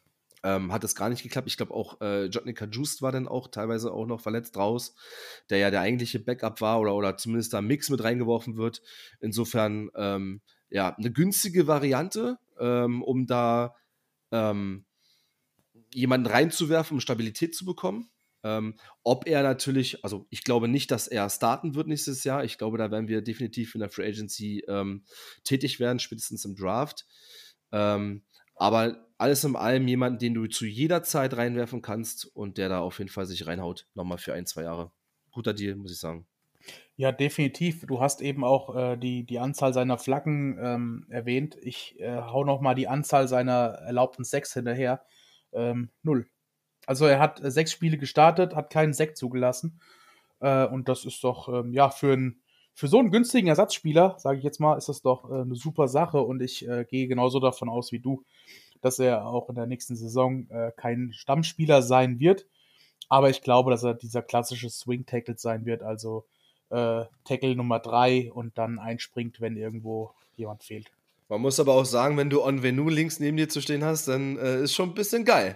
ähm, hat es gar nicht geklappt. Ich glaube auch äh, Jotnica Just war dann auch teilweise auch noch verletzt raus, der ja der eigentliche Backup war oder, oder zumindest da Mix mit reingeworfen wird. Insofern ähm, ja, eine günstige Variante, ähm, um da ähm, jemanden reinzuwerfen, um Stabilität zu bekommen. Ähm, ob er natürlich, also ich glaube nicht, dass er starten wird nächstes Jahr. Ich glaube, da werden wir definitiv in der Free Agency ähm, tätig werden, spätestens im Draft. Ähm, aber alles in allem jemanden, den du zu jeder Zeit reinwerfen kannst und der da auf jeden Fall sich reinhaut, nochmal für ein, zwei Jahre. Guter Deal, muss ich sagen. Ja, definitiv. Du hast eben auch äh, die, die Anzahl seiner Flaggen ähm, erwähnt. Ich äh, hau noch mal die Anzahl seiner erlaubten Sacks hinterher. Ähm, null. Also er hat äh, sechs Spiele gestartet, hat keinen Sack zugelassen. Äh, und das ist doch, ähm, ja, für, ein, für so einen günstigen Ersatzspieler, sage ich jetzt mal, ist das doch äh, eine super Sache. Und ich äh, gehe genauso davon aus wie du, dass er auch in der nächsten Saison äh, kein Stammspieler sein wird. Aber ich glaube, dass er dieser klassische Swing-Tackle sein wird, also äh, Tackle Nummer drei und dann einspringt, wenn irgendwo jemand fehlt. Man muss aber auch sagen, wenn du Onwenu links neben dir zu stehen hast, dann äh, ist schon ein bisschen geil.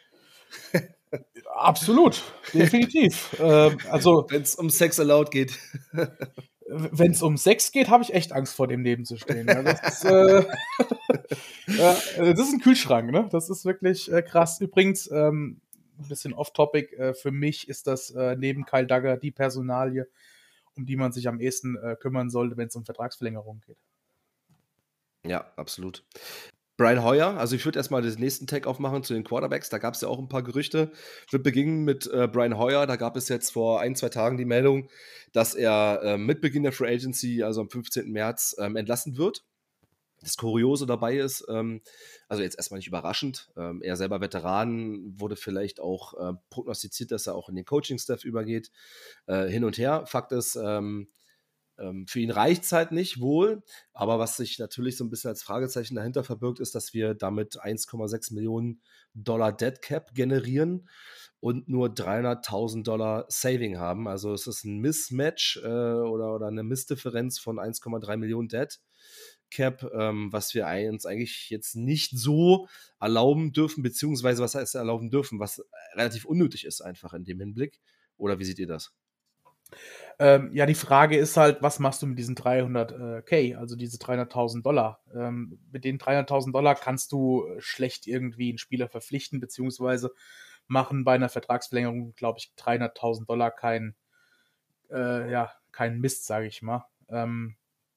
Absolut, definitiv. äh, also, wenn es um Sex Allowed geht. Wenn es um Sex geht, habe ich echt Angst vor dem neben zu stehen. Ja, das, ist, äh, ja, das ist ein Kühlschrank, ne? Das ist wirklich äh, krass. Übrigens, ähm, ein bisschen off-topic, äh, für mich ist das äh, neben Kyle Dugger die Personalie, um die man sich am ehesten äh, kümmern sollte, wenn es um Vertragsverlängerung geht. Ja, absolut. Brian Hoyer, also ich würde erstmal den nächsten Tag aufmachen zu den Quarterbacks. Da gab es ja auch ein paar Gerüchte. Ich würde beginnen mit äh, Brian Hoyer. Da gab es jetzt vor ein, zwei Tagen die Meldung, dass er äh, mit Beginn der Free Agency, also am fünfzehnten März, ähm, entlassen wird. Das Kuriose dabei ist, ähm, also jetzt erstmal nicht überraschend, ähm, er selber Veteran, wurde vielleicht auch äh, prognostiziert, dass er auch in den Coaching-Staff übergeht. Äh, hin und her. Fakt ist, ähm, Ähm, für ihn reicht es halt nicht wohl, aber was sich natürlich so ein bisschen als Fragezeichen dahinter verbirgt, ist, dass wir damit eins Komma sechs Millionen Dollar Dead Cap generieren und nur dreihunderttausend Dollar Saving haben. Also es ist ein Mismatch äh, oder, oder eine Missdifferenz von eins Komma drei Millionen Dead Cap, ähm, was wir uns eigentlich jetzt nicht so erlauben dürfen, beziehungsweise was heißt erlauben dürfen, was relativ unnötig ist einfach in dem Hinblick. Oder wie seht ihr das? Ähm, ja, die Frage ist halt, was machst du mit diesen dreihundert K, also diese dreihunderttausend Dollar? Ähm, mit den dreihunderttausend Dollar kannst du schlecht irgendwie einen Spieler verpflichten, beziehungsweise machen bei einer Vertragsverlängerung, glaube ich, dreihunderttausend Dollar kein, äh, ja, kein Mist, sage ich mal. Ähm,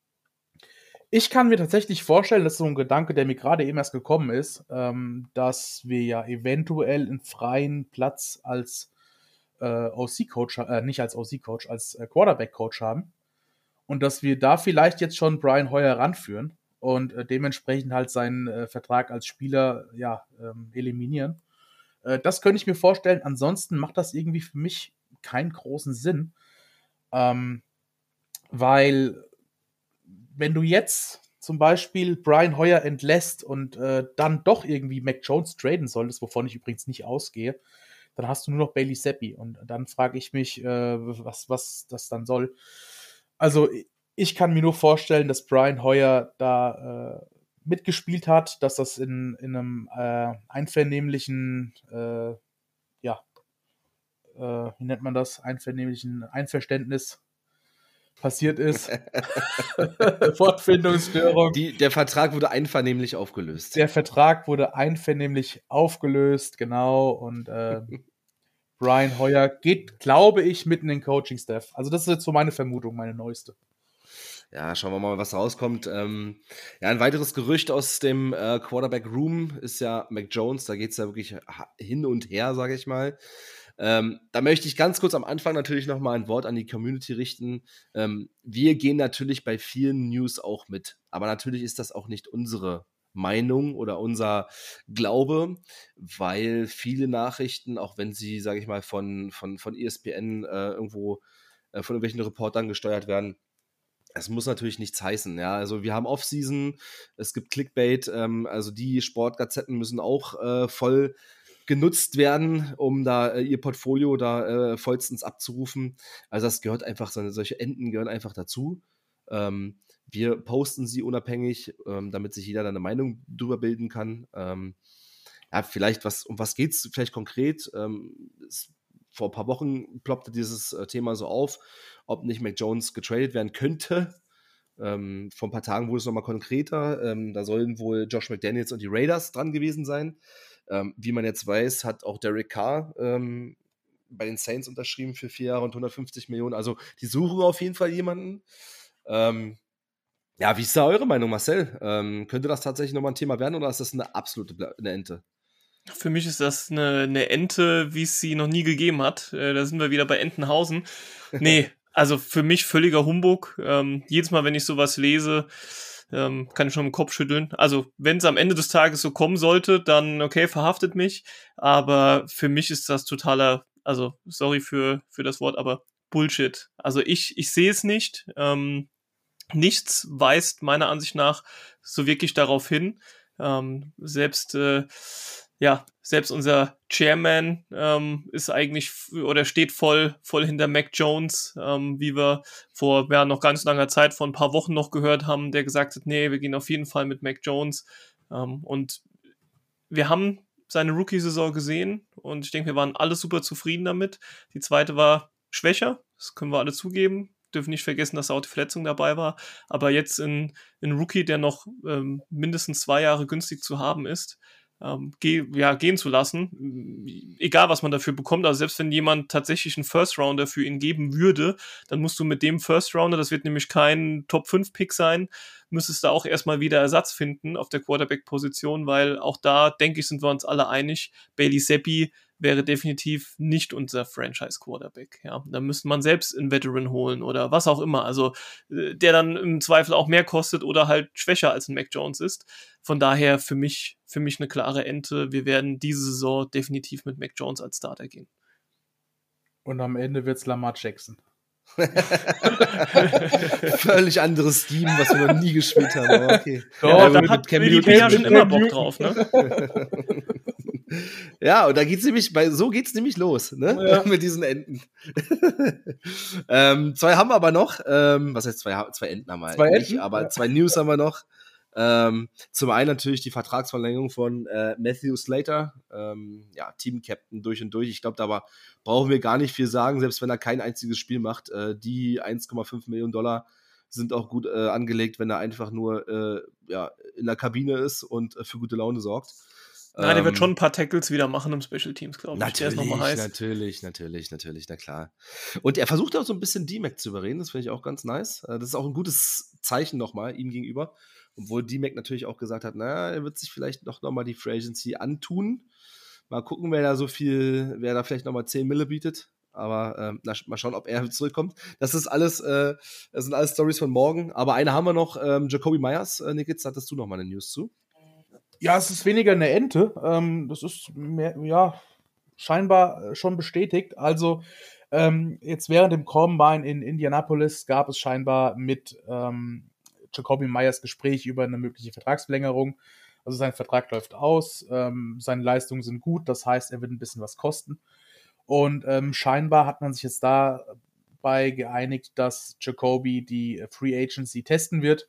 ich kann mir tatsächlich vorstellen, das ist so ein Gedanke, der mir gerade eben erst gekommen ist, ähm, dass wir ja eventuell einen freien Platz als äh, O C-Coach, äh, nicht als O C-Coach, als äh, Quarterback-Coach haben und dass wir da vielleicht jetzt schon Brian Hoyer ranführen und äh, dementsprechend halt seinen äh, Vertrag als Spieler ja, ähm, eliminieren. Äh, das könnte ich mir vorstellen. Ansonsten macht das irgendwie für mich keinen großen Sinn, ähm, weil wenn du jetzt zum Beispiel Brian Hoyer entlässt und äh, dann doch irgendwie Mac Jones traden solltest, wovon ich übrigens nicht ausgehe, dann hast du nur noch Bailey Zappi. Und dann frage ich mich, äh, was, was das dann soll. Also ich kann mir nur vorstellen, dass Brian Hoyer da äh, mitgespielt hat, dass das in, in einem äh, einvernehmlichen, äh, ja, äh, wie nennt man das, einvernehmlichen Einverständnis passiert ist. Wortfindungsstörung. Die, der Vertrag wurde einvernehmlich aufgelöst. Der Vertrag wurde einvernehmlich aufgelöst, genau. Und äh, Brian Hoyer geht, glaube ich, mitten in den Coaching-Staff. Also das ist jetzt so meine Vermutung, meine neueste. Ja, schauen wir mal, was rauskommt. Ähm, ja, ein weiteres Gerücht aus dem äh, Quarterback-Room ist ja Mac Jones. Da geht es ja wirklich hin und her, sage ich mal. Ähm, da möchte ich ganz kurz am Anfang natürlich noch mal ein Wort an die Community richten. Ähm, wir gehen natürlich bei vielen News auch mit. Aber natürlich ist das auch nicht unsere Meinung oder unser Glaube, weil viele Nachrichten, auch wenn sie, sage ich mal, von, von, von E S P N äh, irgendwo äh, von irgendwelchen Reportern gesteuert werden, es muss natürlich nichts heißen, ja. Also wir haben Offseason, es gibt Clickbait, ähm, also die Sportgazetten müssen auch äh, voll genutzt werden, um da äh, ihr Portfolio da äh, vollstens abzurufen. Also das gehört einfach, so, solche Enden gehören einfach dazu. Ähm, wir posten sie unabhängig, ähm, damit sich jeder da eine Meinung drüber bilden kann. Ähm, ja, vielleicht, was, um was geht's vielleicht konkret? Ähm, es, vor ein paar Wochen ploppte dieses äh, Thema so auf, ob nicht Mac Jones getradet werden könnte. Ähm, vor ein paar Tagen wurde es nochmal konkreter. Ähm, da sollen wohl Josh McDaniels und die Raiders dran gewesen sein. Ähm, wie man jetzt weiß, hat auch Derek Carr ähm, bei den Saints unterschrieben für vier Jahre und hundertfünfzig Millionen. Also die suchen auf jeden Fall jemanden. Ähm, ja, wie ist da eure Meinung, Marcel? Ähm, könnte das tatsächlich nochmal ein Thema werden oder ist das eine absolute Ble- eine Ente? Für mich ist das eine, eine Ente, wie es sie noch nie gegeben hat. Äh, da sind wir wieder bei Entenhausen. Nee, also für mich völliger Humbug. Ähm, jedes Mal, wenn ich sowas lese, ähm, kann ich schon den Kopf schütteln. Also wenn es am Ende des Tages so kommen sollte, dann okay, verhaftet mich. Aber für mich ist das totaler, also sorry für, für das Wort, aber Bullshit. Also ich, ich sehe es nicht. Ähm, nichts weist meiner Ansicht nach so wirklich darauf hin. Ähm, selbst äh, ja, selbst unser Chairman ähm, ist eigentlich f- oder steht voll voll hinter Mac Jones, ähm, wie wir vor ja, noch ganz langer Zeit, vor ein paar Wochen noch gehört haben, der gesagt hat, nee, wir gehen auf jeden Fall mit Mac Jones. Ähm, und wir haben seine Rookie-Saison gesehen und ich denke, wir waren alle super zufrieden damit. Die zweite war schwächer, das können wir alle zugeben. Dürfen nicht vergessen, dass auch die Verletzung dabei war. Aber jetzt in, in Rookie, der noch ähm, mindestens zwei Jahre günstig zu haben ist, ähm, geh, ja, gehen zu lassen. Egal, was man dafür bekommt. Also selbst wenn jemand tatsächlich einen First-Rounder für ihn geben würde, dann musst du mit dem First-Rounder, das wird nämlich kein Top fünf Pick sein, müsstest du auch erstmal wieder Ersatz finden auf der Quarterback-Position, weil auch da, denke ich, sind wir uns alle einig, Bailey Zappi wäre definitiv nicht unser Franchise-Quarterback. Ja, da müsste man selbst einen Veteran holen oder was auch immer. Also äh, der dann im Zweifel auch mehr kostet oder halt schwächer als ein Mac Jones ist. Von daher für mich, für mich eine klare Ente. Wir werden diese Saison definitiv mit Mac Jones als Starter gehen. Und am Ende wird's Lamar Jackson. Völlig anderes Team, was wir noch nie gespielt haben, aber okay. Ja, Ja, da mit hat Cam Willi Newton ja schon spielt immer er. Bock drauf, ne? Ja, und da geht's nämlich, bei, so geht's nämlich los, ne? Ja. Mit diesen Enten. ähm, zwei haben wir aber noch, ähm, was heißt zwei, zwei Enten haben wir Zwei nicht, Enten? aber Ja. zwei News haben wir noch. Ähm, zum einen natürlich die Vertragsverlängerung von äh, Matthew Slater, ähm, ja, Team-Captain durch und durch. Ich glaube, da war, brauchen wir gar nicht viel sagen, selbst wenn er kein einziges Spiel macht. Äh, die eins Komma fünf Millionen Dollar sind auch gut äh, angelegt, wenn er einfach nur äh, ja, in der Kabine ist und äh, für gute Laune sorgt. Nein, der wird Ähm, schon ein paar Tackles wieder machen im Special Teams, glaube ich. Der ist Natürlich, nochmal heiß. natürlich, natürlich, natürlich, na klar. Und er versucht auch so ein bisschen D-Mac zu überreden, das finde ich auch ganz nice. Äh, Das ist auch ein gutes Zeichen nochmal ihm gegenüber. Obwohl D-Mac natürlich auch gesagt hat, naja, er wird sich vielleicht noch, noch mal die Free Agency antun. Mal gucken, wer da so viel, wer da vielleicht nochmal zehn Mille bietet. Aber ähm, na, mal schauen, ob er zurückkommt. Das ist alles, äh, das sind alles Stories von morgen. Aber eine haben wir noch, ähm, Jacoby Myers, äh, Nikitz, hattest du noch mal eine News zu? Ja, es ist weniger eine Ente. Ähm, das ist mehr, ja, scheinbar äh, schon bestätigt. Also, ähm, jetzt während dem Combine in Indianapolis gab es scheinbar mit ähm, Jacoby Myers Gespräch über eine mögliche Vertragsverlängerung. Also sein Vertrag läuft aus, ähm, seine Leistungen sind gut, das heißt, er wird ein bisschen was kosten. Und ähm, scheinbar hat man sich jetzt dabei geeinigt, dass Jacoby die Free Agency testen wird.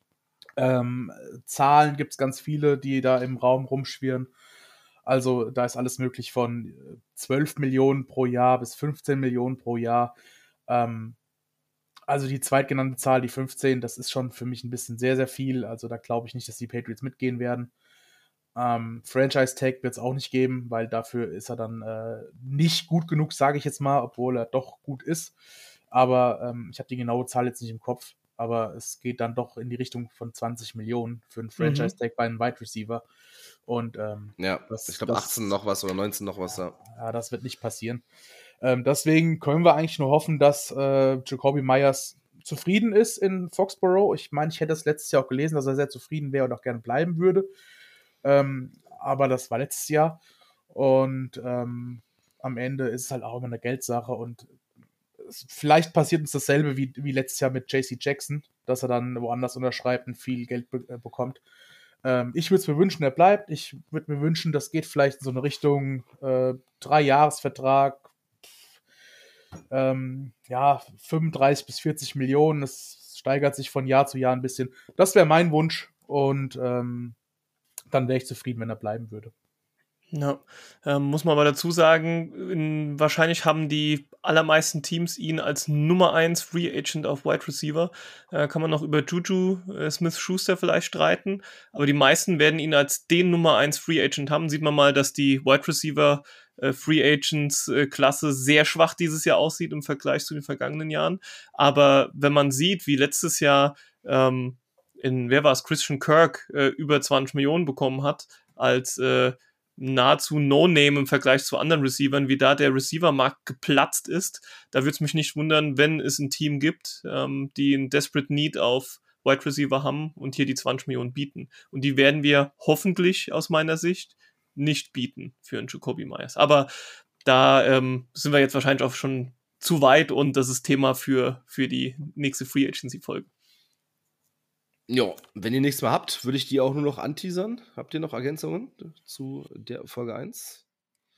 Ähm, Zahlen gibt es ganz viele, die da im Raum rumschwirren. Also da ist alles möglich von zwölf Millionen pro Jahr bis fünfzehn Millionen pro Jahr. Ähm, also die zweitgenannte Zahl, die fünfzehn, das ist schon für mich ein bisschen sehr, sehr viel. Also da glaube ich nicht, dass die Patriots mitgehen werden. Ähm, Franchise-Tag wird es auch nicht geben, weil dafür ist er dann äh, nicht gut genug, sage ich jetzt mal, obwohl er doch gut ist. Aber ähm, ich habe die genaue Zahl jetzt nicht im Kopf. Aber es geht dann doch in die Richtung von zwanzig Millionen für einen Franchise-Tag bei einem Wide Receiver. Und ähm, Ja, das, ich glaube das- achtzehn noch was oder neunzehn noch was. Ja. ja, das wird nicht passieren. Ähm, deswegen können wir eigentlich nur hoffen, dass äh, Jacoby Myers zufrieden ist in Foxborough. Ich meine, ich hätte das letztes Jahr auch gelesen, dass er sehr zufrieden wäre und auch gerne bleiben würde. Ähm, aber das war letztes Jahr. Und ähm, am Ende ist es halt auch immer eine Geldsache. Und es, vielleicht passiert uns dasselbe wie, wie letztes Jahr mit J C Jackson, dass er dann woanders unterschreibt und viel Geld be äh, bekommt. Ähm, ich würde es mir wünschen, er bleibt. Ich würde mir wünschen, das geht vielleicht in so eine Richtung äh, Drei-Jahres-Vertrag, ähm, ja, fünfunddreißig bis vierzig Millionen. Es steigert sich von Jahr zu Jahr ein bisschen. Das wäre mein Wunsch und ähm, dann wäre ich zufrieden, wenn er bleiben würde. Ja, ähm, muss man aber dazu sagen, in, wahrscheinlich haben die allermeisten Teams ihn als Nummer eins Free Agent auf Wide Receiver. Äh, kann man noch über Juju äh, Smith-Schuster vielleicht streiten, aber die meisten werden ihn als den Nummer eins Free Agent haben. Sieht man mal, dass die Wide Receiver äh, Free Agents äh, Klasse sehr schwach dieses Jahr aussieht im Vergleich zu den vergangenen Jahren. Aber wenn man sieht, wie letztes Jahr ähm, in, wer war es, Christian Kirk äh, über zwanzig Millionen bekommen hat, als äh, nahezu No-Name im Vergleich zu anderen Receivern, wie da der Receiver-Markt geplatzt ist. Da würde es mich nicht wundern, wenn es ein Team gibt, ähm, die einen Desperate Need auf Wide Receiver haben und hier die zwanzig Millionen bieten. Und die werden wir hoffentlich aus meiner Sicht nicht bieten für einen Jacoby Myers. Aber da ähm, sind wir jetzt wahrscheinlich auch schon zu weit und das ist Thema für, für die nächste Free Agency-Folge. Ja, wenn ihr nichts mehr habt, würde ich die auch nur noch anteasern. Habt ihr noch Ergänzungen zu der Folge eins?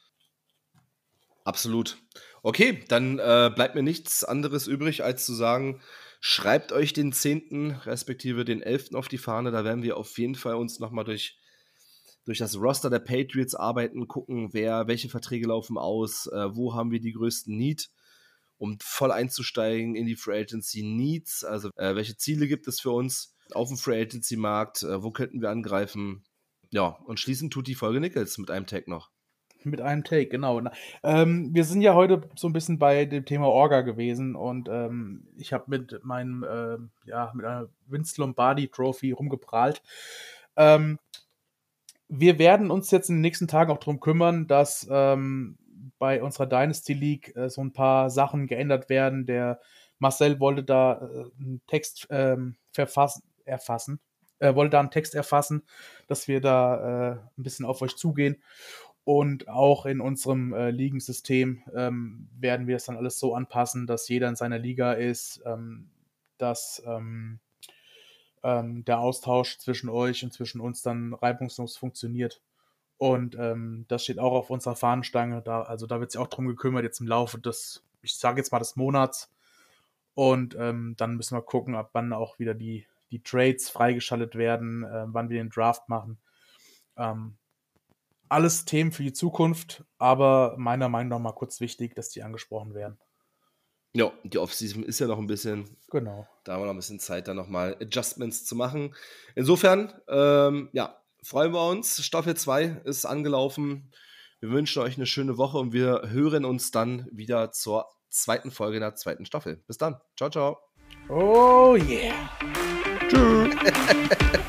Absolut. Okay, dann äh, bleibt mir nichts anderes übrig, als zu sagen, schreibt euch den zehnten respektive den elften auf die Fahne. Da werden wir auf jeden Fall uns nochmal durch, durch das Roster der Patriots arbeiten, gucken, wer, welche Verträge laufen aus, äh, wo haben wir die größten Need, um voll einzusteigen in die Free Agency Needs, also äh, welche Ziele gibt es für uns auf dem Free Agency Markt, äh, wo könnten wir angreifen. Ja, und schließend tut die Folge Nichols mit einem Tag noch. Mit einem Take, genau. Ähm, wir sind ja heute so ein bisschen bei dem Thema Orga gewesen und ähm, ich habe mit meinem, äh, ja, mit einer Vince Lombardi Trophy rumgeprahlt. Ähm, wir werden uns jetzt in den nächsten Tagen auch darum kümmern, dass ähm, bei unserer Dynasty League äh, so ein paar Sachen geändert werden. Der Marcel wollte da äh, einen Text ähm, verfassen, erfassen, äh, wollte da einen Text erfassen, dass wir da äh, ein bisschen auf euch zugehen. Und auch in unserem äh, Ligensystem ähm, werden wir es dann alles so anpassen, dass jeder in seiner Liga ist, ähm, dass ähm, ähm, der Austausch zwischen euch und zwischen uns dann reibungslos funktioniert. Und ähm, das steht auch auf unserer Fahnenstange. Da, also da wird sich auch drum gekümmert, jetzt im Laufe des, ich sage jetzt mal des Monats. Und ähm, dann müssen wir gucken, ab wann auch wieder die, die Trades freigeschaltet werden, äh, wann wir den Draft machen. Ähm, alles Themen für die Zukunft, aber meiner Meinung nach mal kurz wichtig, dass die angesprochen werden. Ja, die Offseason ist ja noch ein bisschen. Genau. Da haben wir noch ein bisschen Zeit, dann nochmal Adjustments zu machen. Insofern, ähm, ja, freuen wir uns. Staffel zwei ist angelaufen. Wir wünschen euch eine schöne Woche und wir hören uns dann wieder zur zweiten Folge der zweiten Staffel. Bis dann. Ciao, ciao. Oh yeah. Tschüss.